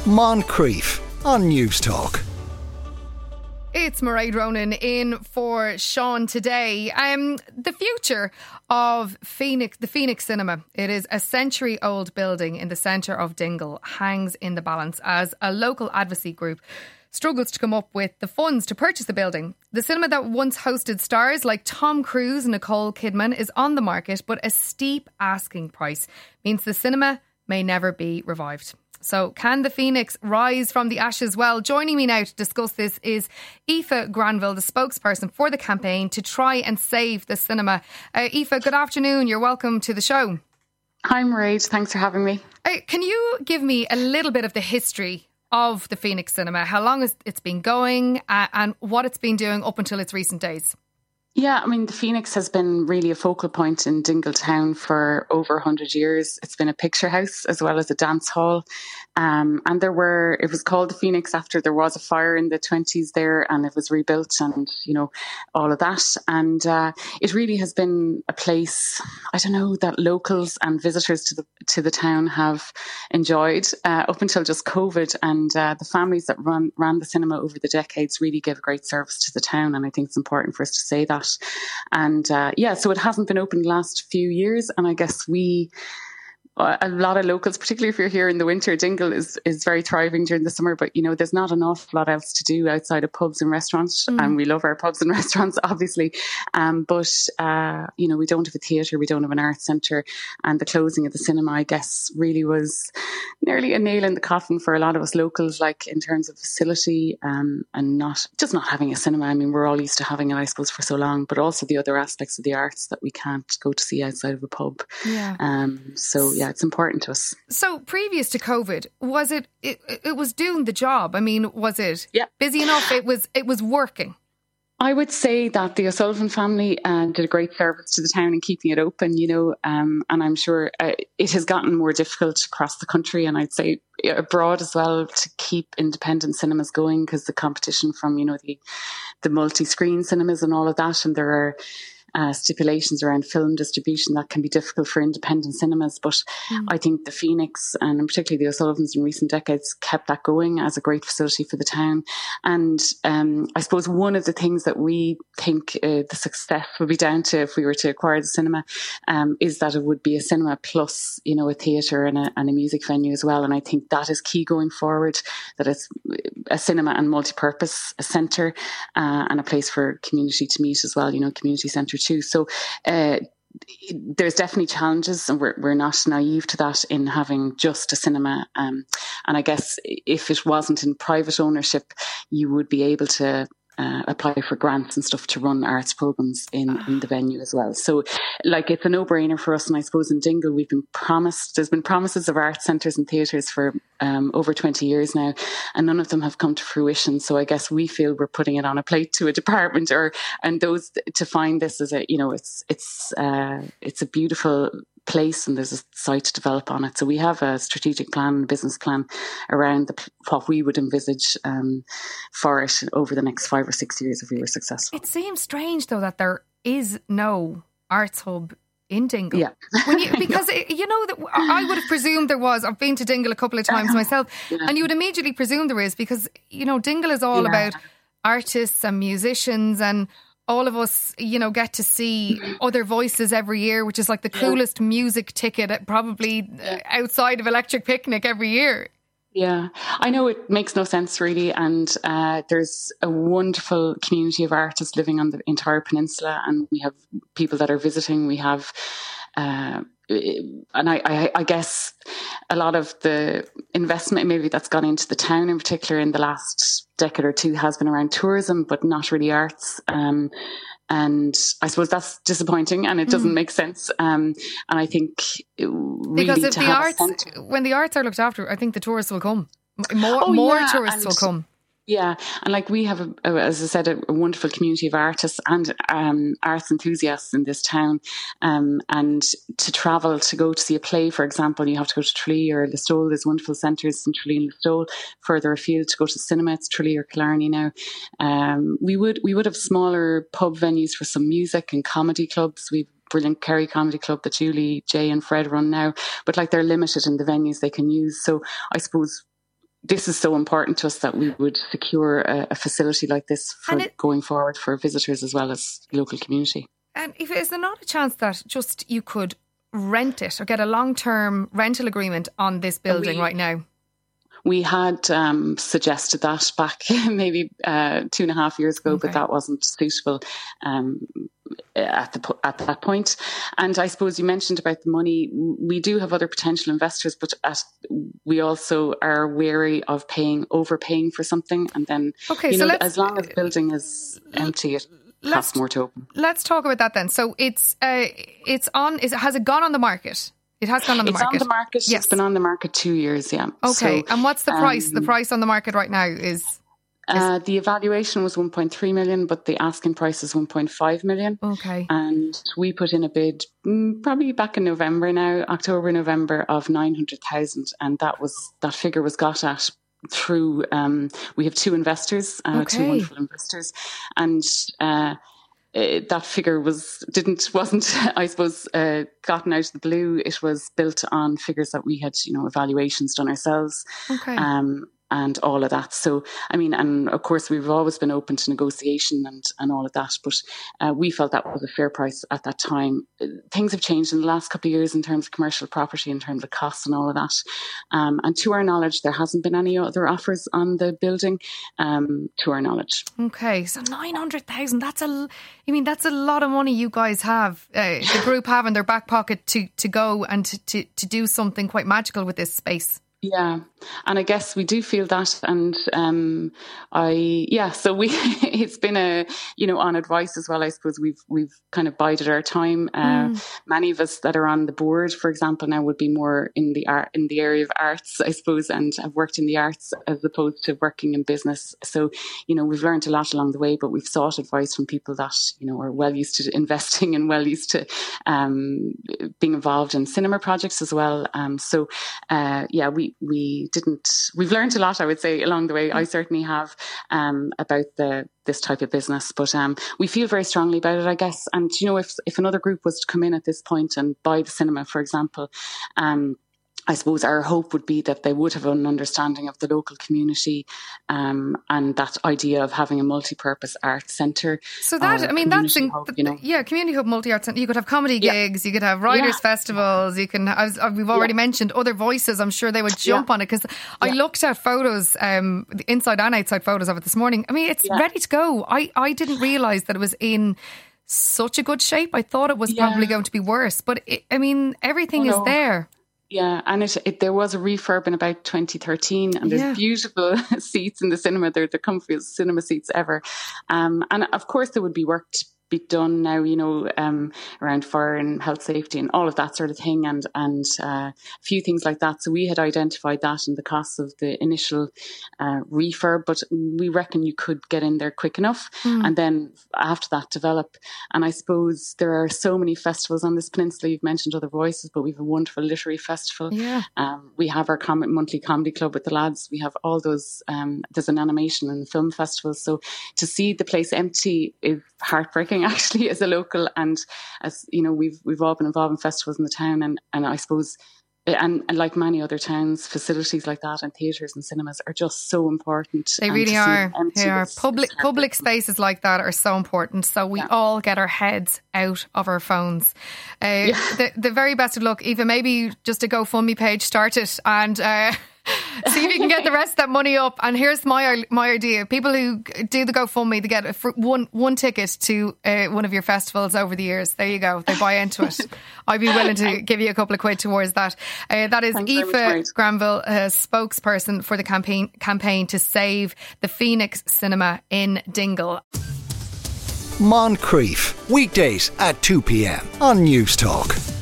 Moncrief on News Talk. It's Mairead Ronan in for Sean today. The future of the Phoenix Cinema. It is a century-old building in the centre of Dingle, hangs in the balance as a local advocacy group struggles to come up with the funds to purchase the building. The cinema that once hosted stars like Tom Cruise and Nicole Kidman is on the market, but a steep asking price means the cinema may never be revived. So can the Phoenix rise from the ashes? Well, joining me now to discuss this is Aoife Granville, the spokesperson for the campaign to try and save the cinema. Aoife, good afternoon. You're welcome to the show. Hi, Mairead. Thanks for having me. Can you give me a little bit of the history of the Phoenix Cinema? How long has it's been going and what it's been doing up until its recent days? Yeah, I mean, the Phoenix has been really a focal point in Dingle Town for over 100 years. It's been a picture house as well as a dance hall. And it was called the Phoenix after there was a fire in the 20s there, and it was rebuilt and, all of that. And it really has been a place, that locals and visitors to the town have enjoyed up until just COVID. And the families that ran the cinema over the decades really gave great service to the town. And I think it's important for us to say that. And so it hasn't been open the last few years. And I guess a lot of locals, particularly if you're here in the winter, Dingle is very thriving during the summer, but there's not an awful lot else to do outside of pubs and restaurants. And we love our pubs and restaurants, obviously. But we don't have a theatre, we don't have an arts centre, and the closing of the cinema, I guess, really was nearly a nail in the coffin for a lot of us locals, like in terms of facility, and not having a cinema. I mean, we're all used to having it, I suppose, for so long, but also the other aspects of the arts that we can't go to see outside of a pub. Yeah. It's important to us. So previous to COVID, was it was doing the job? I mean, was it busy enough? It was working. I would say that the O'Sullivan family did a great service to the town in keeping it open, and I'm sure it has gotten more difficult across the country, and I'd say abroad as well, to keep independent cinemas going, because the competition from, the multi-screen cinemas and all of that, and there are stipulations around film distribution that can be difficult for independent cinemas. But I think the Phoenix, and particularly the O'Sullivans in recent decades, kept that going as a great facility for the town. And I suppose one of the things that we think the success would be down to if we were to acquire the cinema is that it would be a cinema plus, a theatre and a music venue as well. And I think that is key going forward, that it's a cinema and multi-purpose centre and a place for community to meet as well, community centre too. So there's definitely challenges, and we're not naive to that in having just a cinema. And I guess if it wasn't in private ownership, you would be able to apply for grants and stuff to run arts programs in the venue as well. So it's a no-brainer for us. And I suppose in Dingle there's been promises of arts centres and theatres for over 20 years now, and none of them have come to fruition. So I guess we feel we're putting it on a plate to a department and those to find this as it's a beautiful place, and there's a site to develop on it. So we have a strategic plan, business plan around what we would envisage for it over the next 5 or 6 years if we were successful. It seems strange though that there is no arts hub in Dingle. Yeah. Because I would have presumed there was. I've been to Dingle a couple of times myself, and you would immediately presume there is, because Dingle is all about artists and musicians, and all of us, get to see other voices every year, which is like the coolest music ticket probably outside of Electric Picnic every year. Yeah, I know it makes no sense really, and there's a wonderful community of artists living on the entire peninsula, and we have people that are visiting. We have and I guess a lot of the investment maybe that's gone into the town in particular in the last decade or two has been around tourism, but not really arts. And I suppose that's disappointing, and it doesn't make sense. And I think really because if when the arts are looked after, I think the tourists will come. More tourists will come. Yeah, and we have, as I said, a wonderful community of artists and arts enthusiasts in this town. And to travel to go to see a play, for example, you have to go to Tralee or Listowel. There's wonderful centres in Tralee and Listowel. Further afield to go to the cinema, it's Tralee or Killarney now. We would have smaller pub venues for some music and comedy clubs. We've brilliant Kerry Comedy Club that Julie, Jay and Fred run now, but they're limited in the venues they can use. So I suppose this is so important to us that we would secure a facility like this for going forward for visitors as well as local community. And is there not a chance that just you could rent it or get a long-term rental agreement on this building right now? We had suggested that back maybe 2.5 years ago, but that wasn't suitable at that point. And I suppose you mentioned about the money. We do have other potential investors, but we also are wary of overpaying for something. And then, as long as the building is empty, it costs more to open. Let's talk about that then. So has it gone on the market? It has gone on the market. It's on the market. Yes. It's been on the market 2 years, yeah. Okay. So, and what's the price? The price on the market right now is... the evaluation was 1.3 million, but the asking price is 1.5 million. Okay. And we put in a bid probably back in October, November of 900,000. And that figure was got at through, we have two investors, two wonderful investors. And, that figure wasn't, I suppose, gotten out of the blue. It was built on figures that we had, evaluations done ourselves. Okay. And all of that. So, I mean, and of course, we've always been open to negotiation and all of that, but we felt that was a fair price at that time. Things have changed in the last couple of years in terms of commercial property, in terms of costs and all of that. And to our knowledge, there hasn't been any other offers on the building, to our knowledge. Okay, so 900,000, that's a lot of money you guys have, the group have in their back pocket to go and to do something quite magical with this space. Yeah, and I guess we do feel that, and so it's been on advice as well. I suppose we've kind of bided our time. Many of us that are on the board, for example, now would be more in the area of arts, I suppose, and have worked in the arts as opposed to working in business. So we've learned a lot along the way, but we've sought advice from people that are well used to investing and well used to being involved in cinema projects as well. We've learned a lot, I would say, along the way. I certainly have, about this type of business, but we feel very strongly about it, I guess. And if another group was to come in at this point and buy the cinema, for example, I suppose our hope would be that they would have an understanding of the local community, and that idea of having a multi-purpose arts centre. So that's community hub, multi-art centre. You could have comedy gigs, you could have writers' festivals, you can. We've already mentioned other voices. I'm sure they would jump on it, because I looked at photos, inside and outside photos of it this morning. I mean, it's ready to go. I didn't realise that it was in such a good shape. I thought it was probably going to be worse, but everything is there. Yeah, and there was a refurb in about 2013, and there's beautiful seats in the cinema. They're the comfiest cinema seats ever. And of course there would be work to be done now, around fire and health safety and all of that sort of thing, and a few things like that. So we had identified that in the costs of the initial refurb, but we reckon you could get in there quick enough, and then after that develop. And I suppose there are so many festivals on this peninsula. You've mentioned Other Voices, but we have a wonderful literary festival. Yeah. We have our monthly comedy club with the lads. We have all those. There's an animation and film festival. So to see the place empty is heartbreaking, actually, as a local. And as we've all been involved in festivals in the town, and I suppose, and like many other towns, facilities like that and theatres and cinemas are just so important. They really are. They are. Public spaces like that are so important. So we all get our heads out of our phones. The very best of luck. Eva, maybe just a GoFundMe page, start it, and see if you can get the rest of that money up. And here's my idea. People who do the GoFundMe, they get one ticket to one of your festivals over the years. There you go. They buy into it. I'd be willing to give you a couple of quid towards that. That is Aoife Granville, spokesperson for the campaign to save the Phoenix Cinema in Dingle. Moncrief, weekdays at 2 p.m. on News Talk.